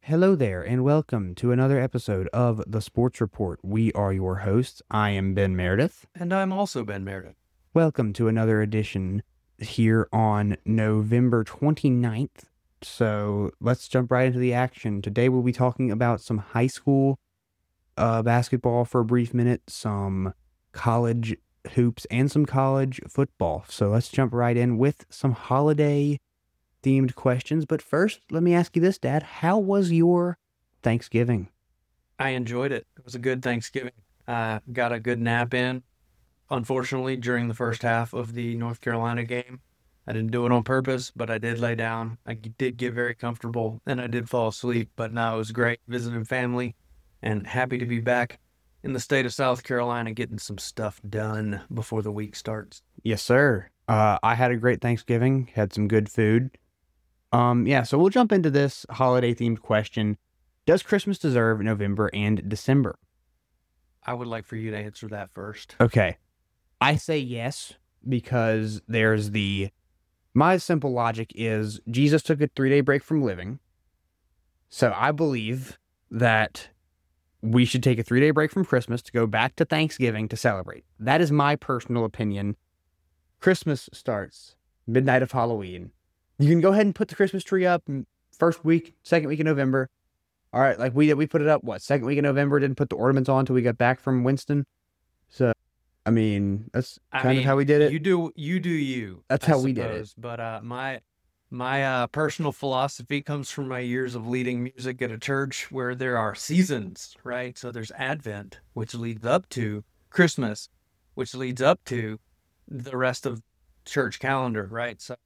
Hello there, and welcome to another episode of The Sports Report. We are your hosts. I am Ben Meredith. And I'm also Ben Meredith. Welcome to another edition here on November 29th. So let's jump right into the action. Today we'll be talking about some high school basketball for a brief minute, some college hoops, and some college football. So let's jump right in with some holiday-themed questions. But first, let me ask you this, Dad. How was your Thanksgiving? I enjoyed it. It was a good Thanksgiving. Got a good nap in. Unfortunately, during the first half of the North Carolina game, I didn't do it on purpose, but I did lay down. I did get very comfortable, and I did fall asleep. But no, it was great visiting family, and happy to be back in the state of South Carolina getting some stuff done before the week starts. Yes, sir. I had a great Thanksgiving, had some good food. So we'll jump into this holiday-themed question. Does Christmas deserve November and December? I would like for you to answer that first. Okay. I say yes, because my simple logic is Jesus took a 3-day break from living. So I believe that we should take a 3-day break from Christmas to go back to Thanksgiving to celebrate. That is my personal opinion. Christmas starts midnight of Halloween. You can go ahead and put the Christmas tree up first week, second week of November. All right, like we put it up, second week of November, didn't put the ornaments on until we got back from Winston. So, that's kind of how we did it. You do you. That's how we did it. But my personal philosophy comes from my years of leading music at a church where there are seasons, right? So there's Advent, which leads up to Christmas, which leads up to the rest of church calendar, right? So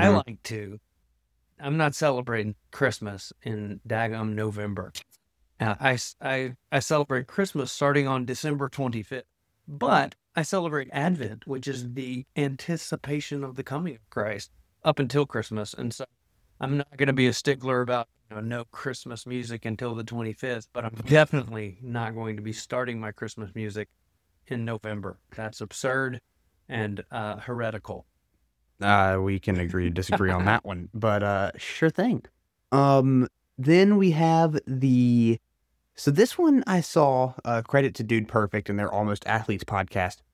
I'm not celebrating Christmas in daggum November. I celebrate Christmas starting on December 25th, but I celebrate Advent, which is the anticipation of the coming of Christ up until Christmas. And so I'm not going to be a stickler about no Christmas music until the 25th, but I'm definitely not going to be starting my Christmas music in November. That's absurd and heretical. We can agree to disagree on that one, but sure thing. Then we have so this one I saw, credit to Dude Perfect and their Almost Athletes podcast.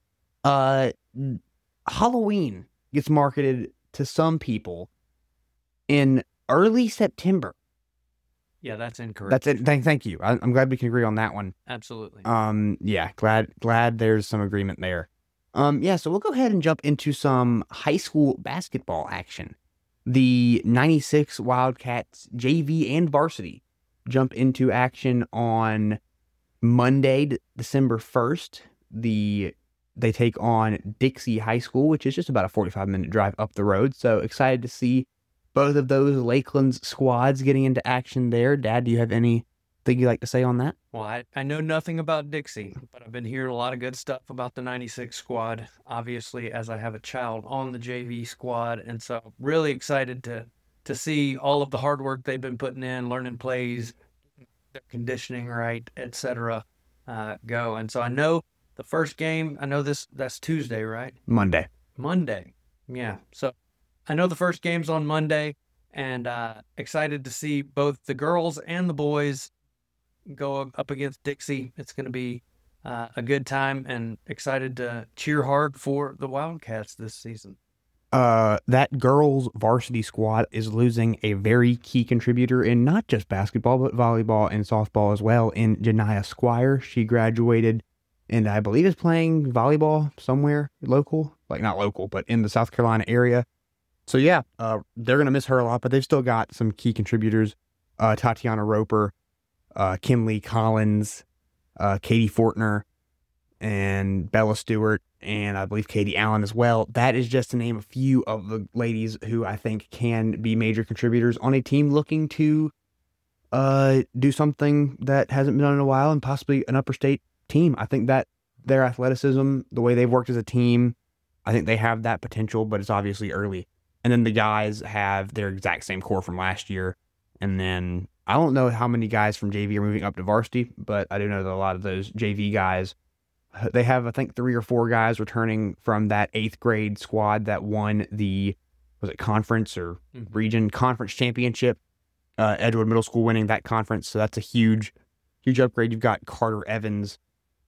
Halloween gets marketed to some people in early September. Yeah, that's incorrect. That's it. Thank you. I'm glad we can agree on that one. Absolutely. Yeah, glad there's some agreement there. So we'll go ahead and jump into some high school basketball action. The 96 Wildcats JV and varsity jump into action on Monday, December 1st. They take on Dixie High School, which is just about a 45-minute drive up the road. So excited to see both of those Lakeland's squads getting into action there. Dad, do you have anything you'd like to say on that? Well, I know nothing about Dixie, but I've been hearing a lot of good stuff about the 96 squad, obviously, as I have a child on the JV squad. And so really excited to see all of the hard work they've been putting in, learning plays, their conditioning right, etc. Go. And so I know the first game, that's Tuesday, right? Monday. Yeah. So I know the first game's on Monday, and excited to see both the girls and the boys go up against Dixie. It's going to be a good time, and excited to cheer hard for the Wildcats this season. That girls varsity squad is losing a very key contributor in not just basketball, but volleyball and softball as well, in Janiyah Squire. She graduated and I believe is playing volleyball somewhere local, like not local, but in the South Carolina area. So yeah, they're going to miss her a lot, but they've still got some key contributors. Tatiana Roper, Kimley Collins, Katie Fortner, and Bella Stewart, and I believe Katie Allen as well. That is just to name a few of the ladies who I think can be major contributors on a team looking to do something that hasn't been done in a while, and possibly an upper state team. I think that their athleticism, the way they've worked as a team, I think they have that potential, but it's obviously early. And then the guys have their exact same core from last year. And then I don't know how many guys from JV are moving up to varsity, but I do know that a lot of those JV guys, they have, I think, 3 or 4 guys returning from that 8th grade squad that won the, was it conference or region conference championship Edgewood Middle School winning that conference. So that's a huge upgrade. You've got Carter Evans,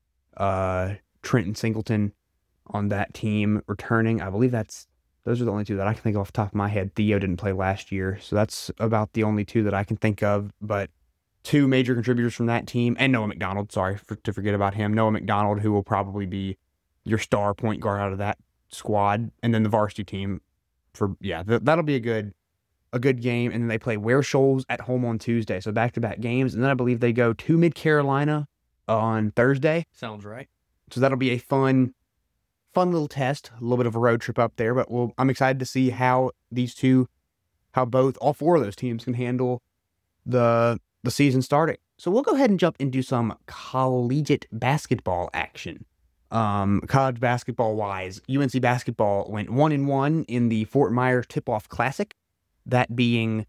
Trenton Singleton on that team returning. I believe those are the only two that I can think of off the top of my head. Theo didn't play last year, so that's about the only two that I can think of. But two major contributors from that team, and Noah McDonald, to forget about him. Noah McDonald, who will probably be your star point guard out of that squad, and then the varsity team that'll be a good game. And then they play Ware Shoals at home on Tuesday, so back-to-back games. And then I believe they go to Mid-Carolina on Thursday. Sounds right. So that'll be a fun little test, a little bit of a road trip up there. But I'm excited to see how all four of those teams can handle the season starting. So we'll go ahead and jump into some collegiate basketball action. College basketball wise, UNC basketball went 1-1 in the Fort Myers Tip-Off Classic, that being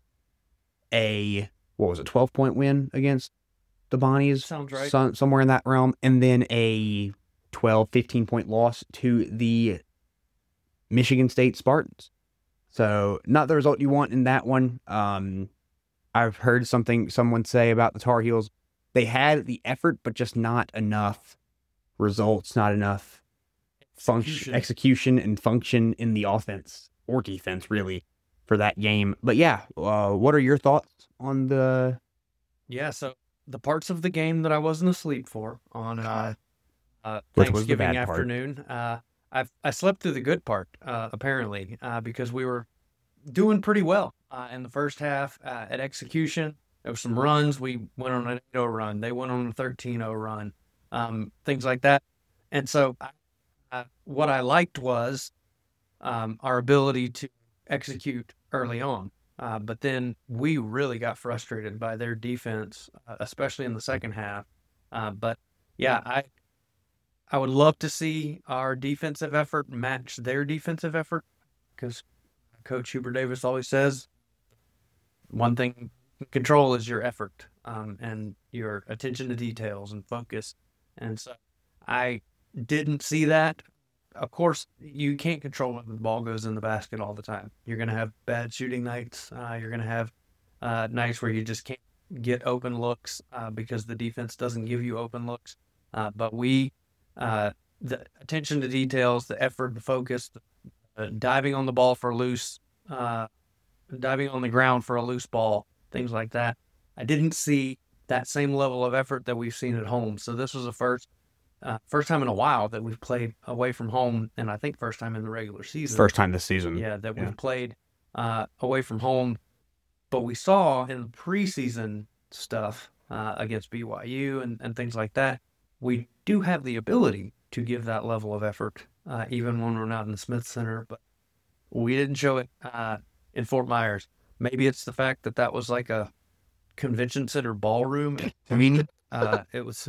a 12-point win against the Bonnies? Sounds right. Somewhere in that realm. And then a 15-point loss to the Michigan State Spartans. So not the result you want in that one. I've heard someone say about the Tar Heels. They had the effort, but just not enough results, not enough execution and function in the offense or defense, really, for that game. But yeah, what are your thoughts on the... Yeah, so the parts of the game that I wasn't asleep for on Which was the Thanksgiving bad part? afternoon, I slept through the good part, apparently, because we were doing pretty well in the first half at execution. There were some runs. We went on an 8-0 run. They went on a 13-0 run, things like that. And so what I liked was our ability to execute early on. But then we really got frustrated by their defense, especially in the second half. But yeah, I would love to see our defensive effort match their defensive effort, because Coach Hubert Davis always says one thing you can control is your effort and your attention to details and focus. And so I didn't see that. Of course, you can't control when the ball goes in the basket all the time. You're going to have bad shooting nights. You're going to have nights where you just can't get open looks because the defense doesn't give you open looks. But the attention to details, the effort, the focus, diving on the ball for loose, diving on the ground for a loose ball, things like that. I didn't see that same level of effort that we've seen at home. So this was the first time in a while that we've played away from home, and I think first time in the regular season. First time this season. Yeah, that we've played away from home. But we saw in the preseason stuff against BYU and things like that, we do have the ability to give that level of effort, even when we're not in the Smith Center. But we didn't show it in Fort Myers. Maybe it's the fact that was like a convention center ballroom. I mean, it was.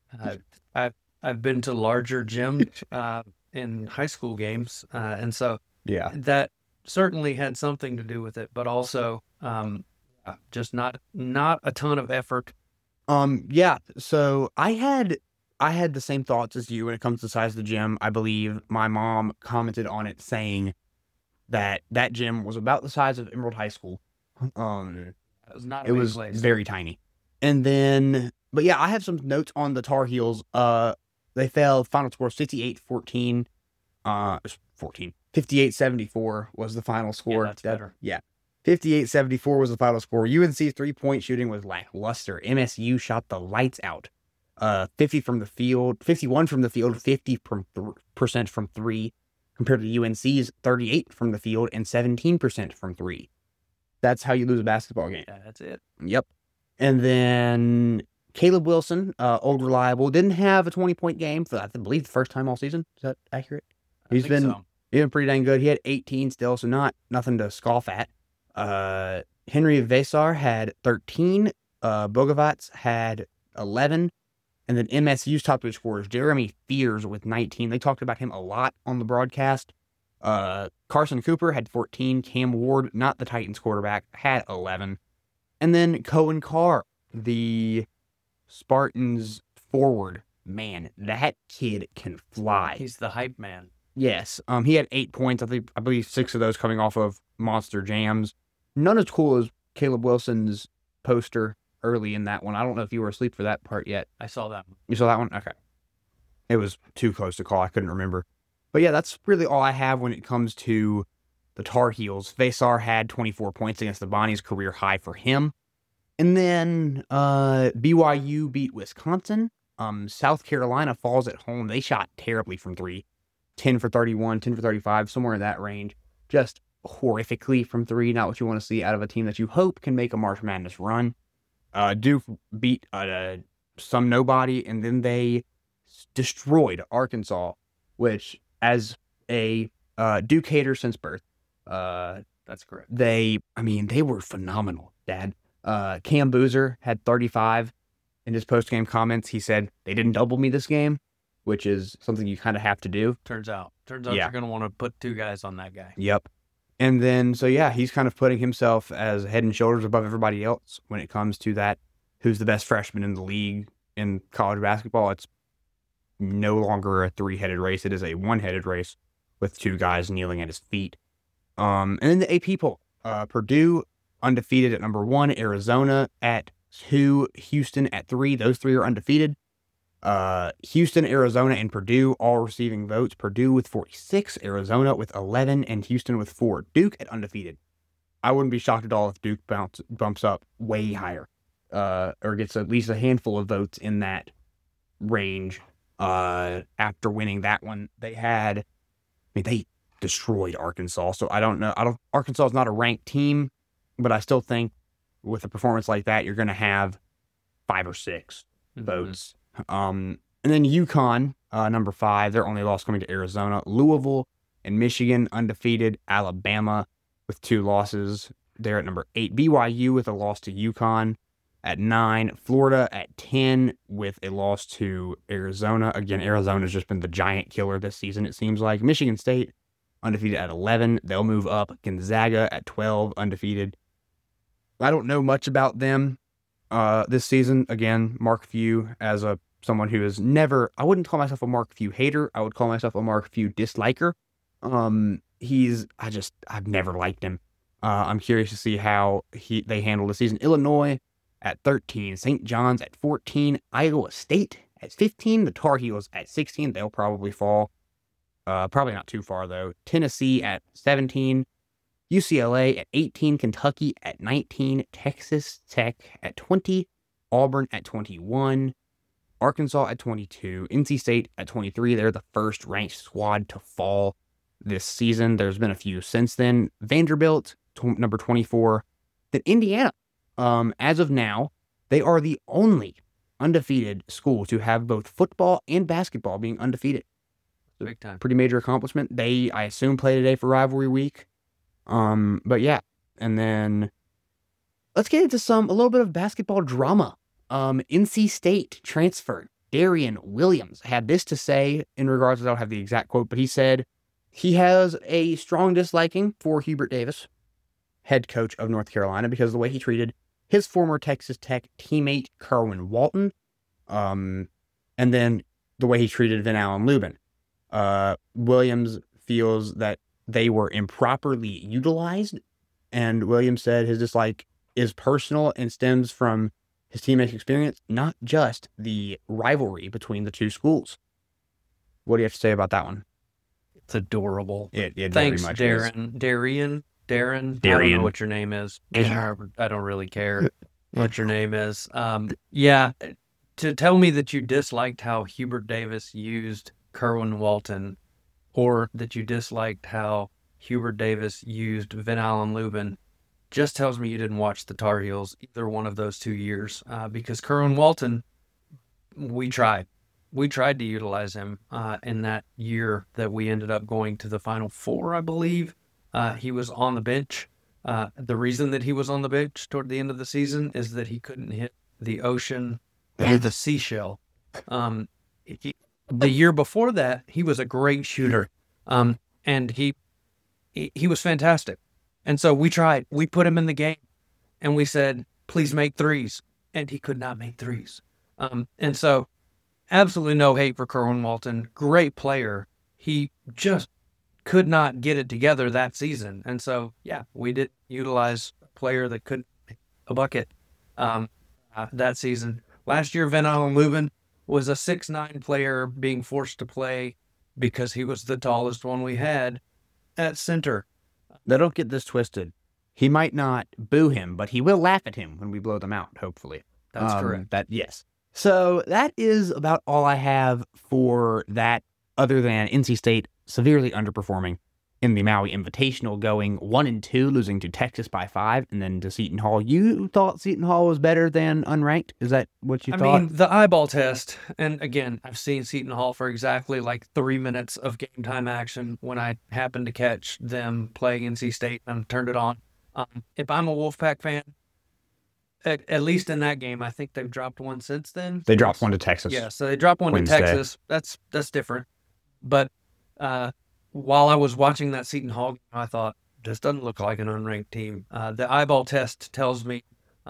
I've been to larger gyms in high school games, and so yeah, that certainly had something to do with it. But also, just not a ton of effort. Yeah. So I had the same thoughts as you when it comes to the size of the gym. I believe my mom commented on it saying that gym was about the size of Emerald High School. It was not. It was very tiny. And then, but yeah, I have some notes on the Tar Heels. They fell. Final score 58-14. 58-74 was the final score. Yeah, that's better. Yeah. 58-74 was the final score. UNC's 3-point shooting was lackluster. MSU shot the lights out. 51 from the field, 50% from three, compared to UNC's 38 from the field and 17% from three. That's how you lose a basketball game. Yeah, that's it. Yep. And then Caleb Wilson, old reliable, didn't have a 20-point game for, I believe, the first time all season. Is that accurate? He's been pretty dang good. He had 18 still, so nothing to scoff at. Henry Vesar had 13. Bogovats had 11. And then MSU's top three scorers, Jeremy Fears with 19. They talked about him a lot on the broadcast. Carson Cooper had 14. Cam Ward, not the Titans quarterback, had 11. And then Cohen Carr, the Spartans forward. Man, that kid can fly. He's the hype man. Yes. He had 8 points. I believe 6 of those coming off of monster jams. None as cool as Caleb Wilson's poster early in that one. I don't know if you were asleep for that part yet. I saw that one. You saw that one? Okay. It was too close to call. I couldn't remember. But yeah, that's really all I have when it comes to the Tar Heels. Vesar had 24 points against the Bonnies, career high for him. And then BYU beat Wisconsin. South Carolina falls at home. They shot terribly from three. 10 for 31, 10 for 35, somewhere in that range. Just horrifically from three. Not what you want to see out of a team that you hope can make a March Madness run. Duke beat some nobody, and then they destroyed Arkansas, which, as a Duke hater since birth, that's correct. They were phenomenal, Dad. Cam Boozer had 35 in his post-game comments. He said, they didn't double me this game, which is something you kind of have to do. Turns out Yeah. you're going to want to put two guys on that guy. Yep. And then, so yeah, he's kind of putting himself as head and shoulders above everybody else when it comes to that. Who's the best freshman in the league in college basketball? It's no longer a three-headed race. It is a one-headed race with two guys kneeling at his feet. And then the AP poll. Purdue undefeated at number 1, Arizona at 2, Houston at 3. Those three are undefeated. Houston, Arizona, and Purdue all receiving votes. Purdue with 46, Arizona with 11, and Houston with 4. Duke at undefeated. I wouldn't be shocked at all if Duke bumps up way higher, or gets at least a handful of votes in that range. After winning that one, they destroyed Arkansas. So I don't know. Arkansas is not a ranked team, but I still think with a performance like that, you're going to have 5 or 6 votes. And then UConn, number 5, their only loss coming to Arizona. Louisville and Michigan undefeated. Alabama with 2 losses. They're at number 8. BYU with a loss to UConn at 9. Florida at 10 with a loss to Arizona. Again, Arizona's just been the giant killer this season, it seems like. Michigan State undefeated at 11. They'll move up. Gonzaga at 12, undefeated. I don't know much about them this season. Again, Mark Few, as someone who is never, I wouldn't call myself a Mark Few hater. I would call myself a Mark Few disliker. I've never liked him. I'm curious to see how they handle the season. Illinois at 13, St. John's at 14, Iowa State at 15, the Tar Heels at 16. They'll probably fall. Probably not too far, though. Tennessee at 17, UCLA at 18, Kentucky at 19, Texas Tech at 20, Auburn at 21, Arkansas at 22, NC State at 23. They're the first ranked squad to fall this season. There's been a few since then. Vanderbilt, number 24. Then Indiana, as of now, they are the only undefeated school to have both football and basketball being undefeated. Big time. Pretty major accomplishment. They, I assume, play today for rivalry week. But yeah, and then let's get into a little bit of basketball drama. NC State transfer Darian Williams had this to say in regards to, I don't have the exact quote, but he said he has a strong disliking for Hubert Davis, head coach of North Carolina, because of the way he treated his former Texas Tech teammate Kerwin Walton, and then the way he treated Van Allen Lubin. Williams feels that they were improperly utilized, and Williams said his dislike is personal and stems from his teammates' experience, not just the rivalry between the two schools. What do you have to say about that one? It's adorable. It Thanks, very much Darren. Is. Darren. I don't know what your name is. I don't really care what your name is. Yeah, to tell me that you disliked how Hubert Davis used Kerwin Walton, or that you disliked how Hubert Davis used Van Allen Lubin, just tells me you didn't watch the Tar Heels either one of those 2 years, because Kerwin Walton, we tried to utilize him in that year that we ended up going to the Final Four, I believe. He was on the bench. The reason that he was on the bench toward the end of the season is that he couldn't hit the ocean or the seashell. The year before that, he was a great shooter, and he was fantastic. And so we tried. We put him in the game, and we said, please make threes. And he could not make threes. And so absolutely no hate for Kerwin Walton. Great player. He just could not get it together that season. And so, yeah, we did utilize a player that couldn't make a bucket. that season. Last year, Van Allen Lubin was a 6'9" player being forced to play because he was the tallest one we had at center. Now, don't get this twisted. He might not boo him, but he will laugh at him when we blow them out, hopefully. That's correct. Yes. So that is about all I have for that, other than NC State severely underperforming in the Maui Invitational, going 1-2, losing to Texas by 5, and then to Seton Hall. You thought Seton Hall was better than unranked? Is that what you thought? I mean, the eyeball test, and again, I've seen Seton Hall for exactly like 3 minutes of game time action when I happened to catch them playing NC State and turned it on. If I'm a Wolfpack fan, at least in that game, I think they've dropped one since then. They dropped one to Texas. Yeah, so they dropped one Wednesday. to Texas. That's different. But while I was watching that Seton Hall game, I thought, this doesn't look like an unranked team. The eyeball test tells me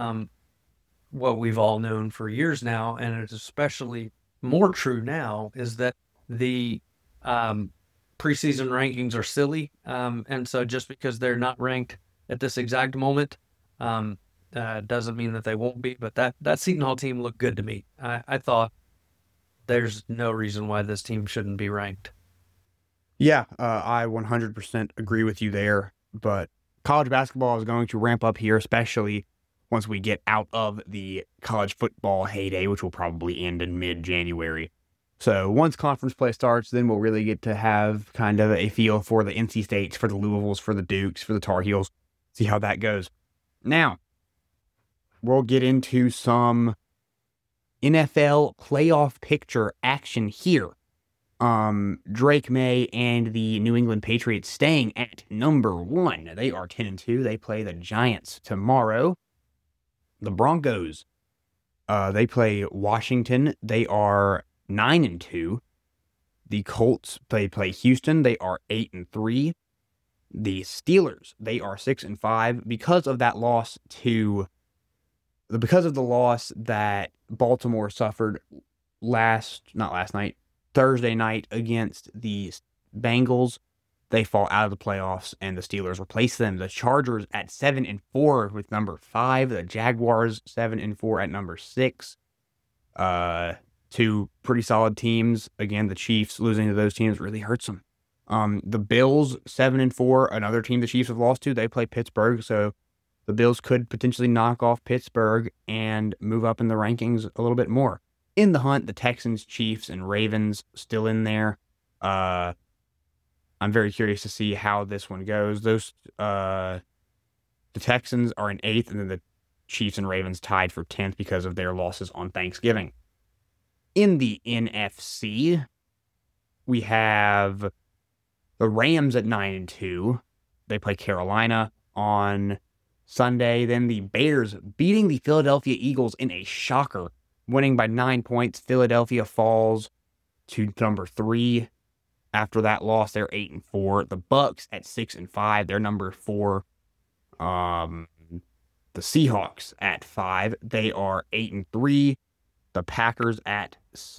what we've all known for years now, and it's especially more true now, is that the preseason rankings are silly. And so just because they're not ranked at this exact moment doesn't mean that they won't be. But that Seton Hall team looked good to me. I thought there's no reason why this team shouldn't be ranked. Yeah, I 100% agree with you there, but college basketball is going to ramp up here, especially once we get out of the college football heyday, which will probably end in mid-January. So once conference play starts, then we'll really get to have kind of a feel for the NC States, for the Louisvilles, for the Dukes, for the Tar Heels, see how that goes. Now, we'll get into some NFL playoff picture action here. Drake May and the New England Patriots staying at number 1. They are 10-2. They play the Giants tomorrow. The Broncos, they play Washington. They are 9-2. The Colts, they play Houston. They are 8-3. The Steelers, they are 6-5 because of that loss because of the loss that Baltimore suffered Thursday night against the Bengals. They fall out of the playoffs, and the Steelers replace them. The Chargers at 7-4 with number 5. The Jaguars 7-4 at number 6. Two pretty solid teams. Again, the Chiefs losing to those teams really hurts them. The Bills 7-4, another team the Chiefs have lost to. They play Pittsburgh, so the Bills could potentially knock off Pittsburgh and move up in the rankings a little bit more. In the hunt, the Texans, Chiefs, and Ravens still in there. I'm very curious to see how this one goes. The Texans are in 8th, and then the Chiefs and Ravens tied for 10th because of their losses on Thanksgiving. In the NFC, we have the Rams at 9-2. They play Carolina on Sunday. Then the Bears beating the Philadelphia Eagles in a shocker, winning by 9 points. Philadelphia falls to number 3. After that loss, they're 8-4. The Bucks at 6-5. They're number 4. The Seahawks at 5. They are 8-3. The Packers at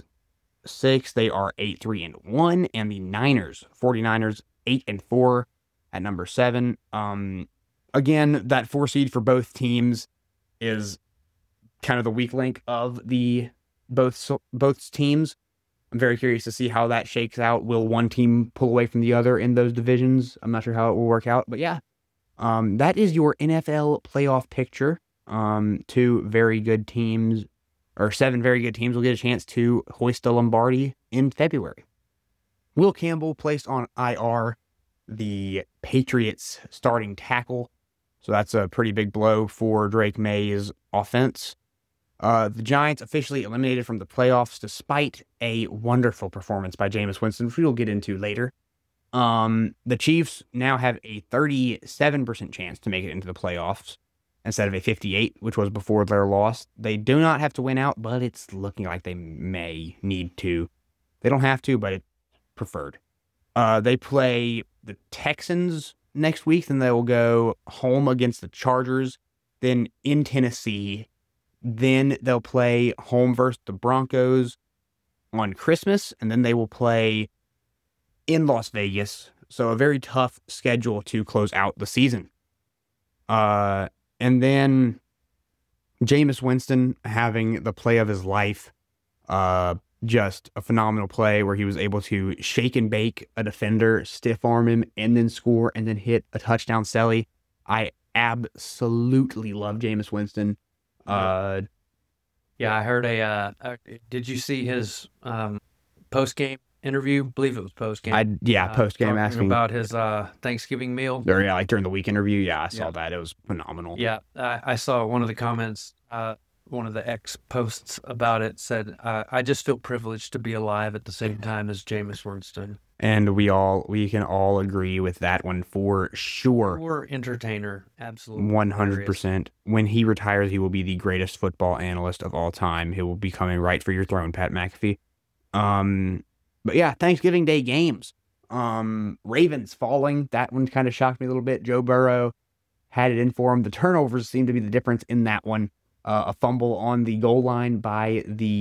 6. They are 8-3-1. And the 49ers 8-4 at number 7. Again, that 4 seed for both teams is kind of the weak link of the both teams. I'm very curious to see how that shakes out. Will one team pull away from the other in those divisions? I'm not sure how it will work out, but yeah, that is your NFL playoff picture. 2 very good teams, or 7 very good teams will get a chance to hoist the Lombardi in February. Will Campbell placed on IR, the Patriots starting tackle. So that's a pretty big blow for Drake May's offense. The Giants officially eliminated from the playoffs despite a wonderful performance by Jameis Winston, which we'll get into later. The Chiefs now have a 37% chance to make it into the playoffs instead of a 58%, which was before their loss. They do not have to win out, but it's looking like they may need to. They don't have to, but it's preferred. They play the Texans next week, then they will go home against the Chargers, then in Tennessee. Then they'll play home versus the Broncos on Christmas, and then they will play in Las Vegas. So a very tough schedule to close out the season. And then Jameis Winston having the play of his life. Just a phenomenal play where he was able to shake and bake a defender, stiff arm him, and then score, and then hit a touchdown celly. I absolutely love Jameis Winston. Yeah, I heard did you see his post-game interview? I believe it was post-game. Post-game asking about his Thanksgiving meal. Or like during the week interview. Yeah, I saw that. It was phenomenal. Yeah, I saw one of the comments, one of the X posts about it said, I just feel privileged to be alive at the same time as Jameis Winston. And we can all agree with that one for sure. Pure entertainer, absolutely. 100%. When he retires, he will be the greatest football analyst of all time. He will be coming right for your throne, Pat McAfee. But yeah, Thanksgiving Day games. Ravens falling. That one kind of shocked me a little bit. Joe Burrow had it in for him. The turnovers seemed to be the difference in that one. A fumble on the goal line by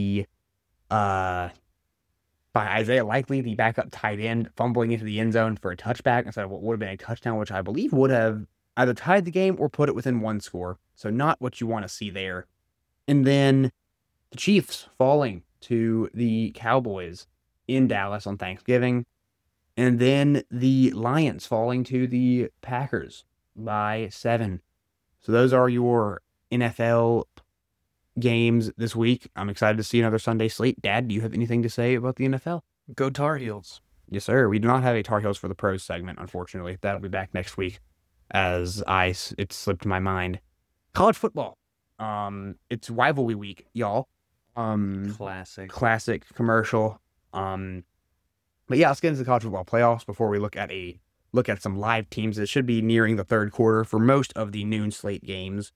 Isaiah Likely, the backup tight end, fumbling into the end zone for a touchback instead of what would have been a touchdown, which I believe would have either tied the game or put it within one score. So not what you want to see there. And then the Chiefs falling to the Cowboys in Dallas on Thanksgiving. And then the Lions falling to the Packers by 7. So those are your NFL games this week. I'm excited to see another Sunday slate. Dad, do you have anything to say about the NFL? Go Tar Heels. Yes, sir. We do not have a Tar Heels for the Pros segment, unfortunately. That'll be back next week as it slipped my mind. College football. It's rivalry week, y'all. Classic commercial. But yeah, let's get into the college football playoffs before we look at some live teams. It should be nearing the third quarter for most of the noon slate games.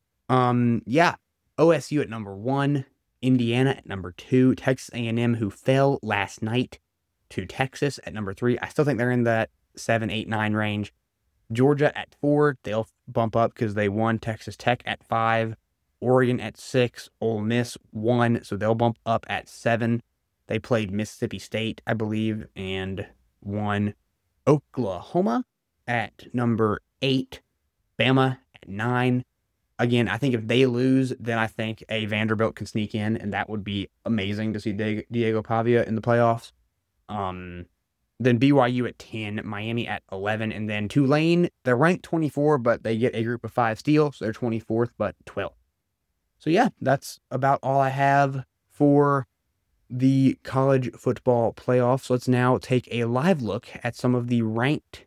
OSU at number 1, Indiana at number 2, Texas A&M, who fell last night to Texas at number 3. I still think they're in that 7, 8, 9 range. Georgia at 4, they'll bump up because they won. Texas Tech at 5, Oregon at 6, Ole Miss 1, so they'll bump up at 7. They played Mississippi State, I believe, and won. Oklahoma at number 8, Bama at 9. Again, I think if they lose, then I think a Vanderbilt can sneak in, and that would be amazing to see Diego Pavia in the playoffs. Then BYU at 10, Miami at 11, and then Tulane, they're ranked 24, but they get a group of 5 steal, so they're 24th, but 12th. So yeah, that's about all I have for the college football playoffs. Let's now take a live look at some of the ranked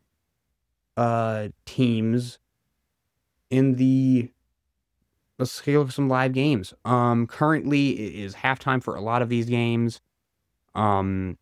teams in the... Let's look at some live games. Currently, it is halftime for a lot of these games. OSU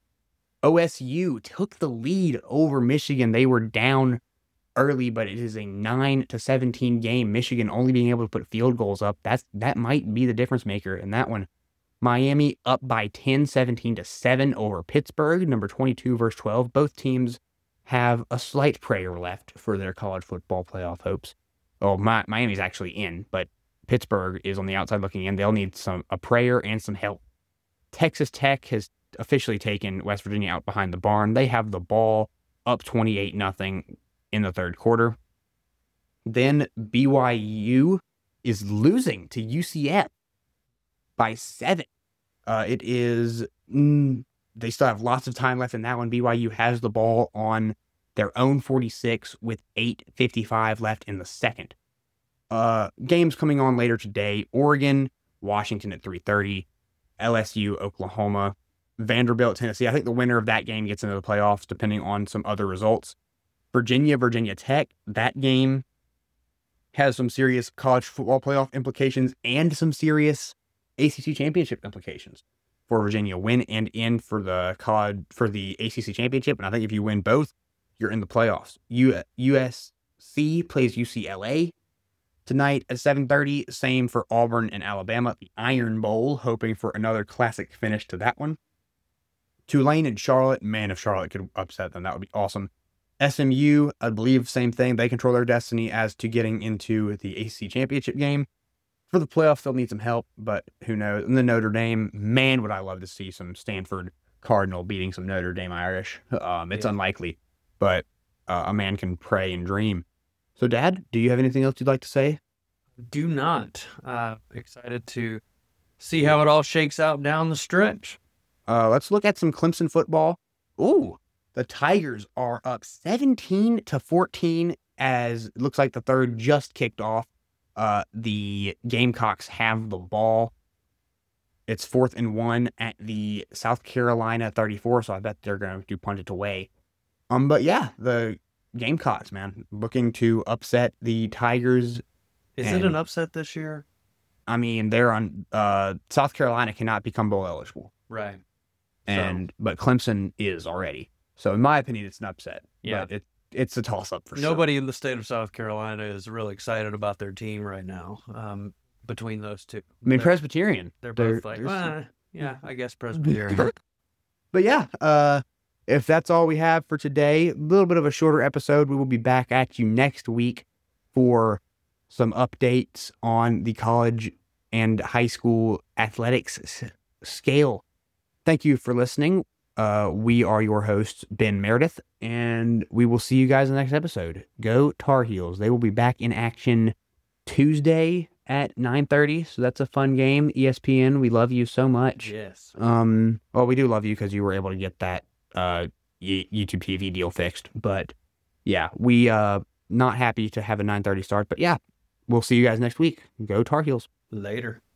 took the lead over Michigan. They were down early, but it is a 9-17 game. Michigan only being able to put field goals up. That might be the difference maker in that one. Miami up by 10, 17-7 over Pittsburgh, number 22 versus 12. Both teams have a slight prayer left for their college football playoff hopes. Oh, Miami's actually in, but Pittsburgh is on the outside looking in. They'll need a prayer and some help. Texas Tech has officially taken West Virginia out behind the barn. They have the ball up 28-0 in the third quarter. Then BYU is losing to UCF by 7. It is... they still have lots of time left in that one. BYU has the ball on their own 46 with 8:55 left in the second. Games coming on later today. Oregon, Washington at 3:30. LSU, Oklahoma. Vanderbilt, Tennessee. I think the winner of that game gets into the playoffs, depending on some other results. Virginia, Virginia Tech. That game has some serious college football playoff implications and some serious ACC championship implications for Virginia. Win and in for the ACC championship. And I think if you win both, you're in the playoffs. USC plays UCLA tonight at 7:30. Same for Auburn and Alabama. The Iron Bowl, hoping for another classic finish to that one. Tulane and Charlotte. Man, if Charlotte could upset them, that would be awesome. SMU, I believe, same thing. They control their destiny as to getting into the ACC championship game. For the playoffs, they'll need some help, but who knows? And then Notre Dame, man, would I love to see some Stanford Cardinal beating some Notre Dame Irish. It's unlikely, but a man can pray and dream. So, Dad, do you have anything else you'd like to say? Do not. Excited to see how it all shakes out down the stretch. Let's look at some Clemson football. Ooh, the Tigers are up 17-14 as it looks like the third just kicked off. The Gamecocks have the ball. It's 4th and 1 at the South Carolina 34, so I bet they're going to punt it away. But yeah, the Gamecocks, man, looking to upset the Tigers. Is it an upset this year? I mean, they're on South Carolina cannot become bowl eligible. Right. But Clemson is already. So in my opinion, it's an upset. Yeah. But it's a toss-up for sure. Nobody in the state of South Carolina is really excited about their team right now. Between those two. I mean, Presbyterian. They're both yeah, I guess Presbyterian. But yeah, if that's all we have for today, a little bit of a shorter episode. We will be back at you next week for some updates on the college and high school athletics scale. Thank you for listening. We are your hosts, Ben Meredith, and we will see you guys in the next episode. Go Tar Heels. They will be back in action Tuesday at 9:30, so that's a fun game. ESPN, we love you so much. Yes. Well, we do love you because you were able to get that YouTube TV deal fixed. But yeah, we not happy to have a 9:30 start. But yeah, we'll see you guys next week. Go Tar Heels. Later.